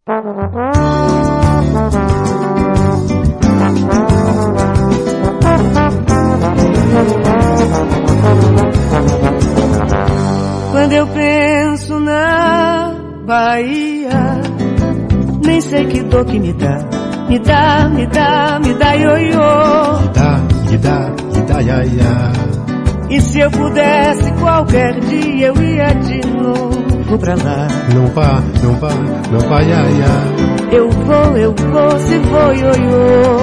Quando eu penso na Bahia, nem sei que dor que me dá, ioiô. Me dá, iaia. E se eu pudesse qualquer dia eu ia de novo pra lá. Não vá, iaia. Eu vou, se vou, ioiô.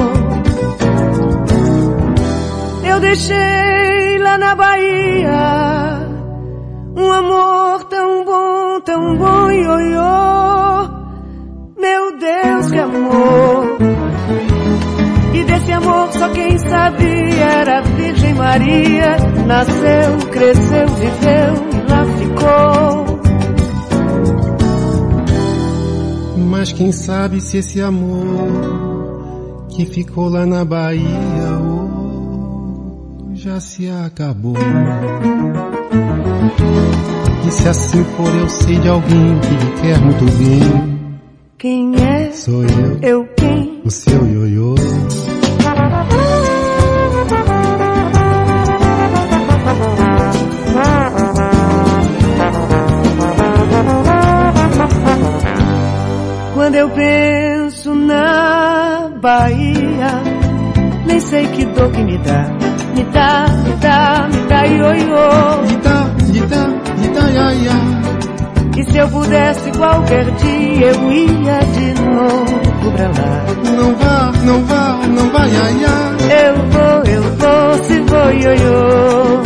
Eu deixei lá na Bahia um amor tão bom, ioiô. Meu Deus, que amor! E desse amor só quem sabia era a Virgem Maria. Nasceu, cresceu, viveu e lá ficou. Mas quem sabe se esse amor que ficou lá na Bahia já se acabou. E se assim for eu sei de alguém que lhe quer muito bem. Quem é? Sou eu. Eu quem? O seu ioiô. Quando eu penso na Bahia, nem sei que dor que me dá, ioiô. Me dá, iaia. E se eu pudesse qualquer dia eu ia de novo pra lá. Não vá, iaia. Eu vou, se vou, ioiô.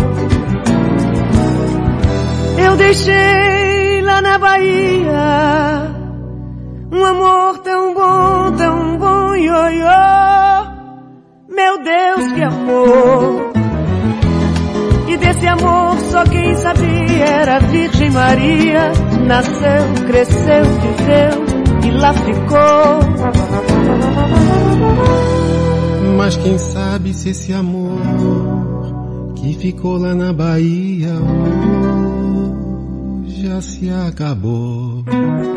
Eu deixei lá na Bahia um amor tão bom, ioiô. Meu Deus, que amor! E desse amor só quem sabia era a Virgem Maria. Nasceu, cresceu, viveu e lá ficou. Mas quem sabe se esse amor que ficou lá na Bahia já se acabou.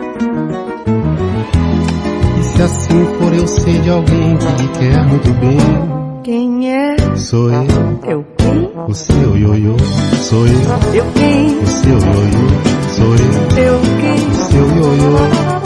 E se assim for eu sei de alguém que lhe quer muito bem. Quem é? Sou eu. Eu quem? O seu ioiô. Sou eu. Eu quem? O seu ioiô. Sou eu. Eu quem? O seu ioiô.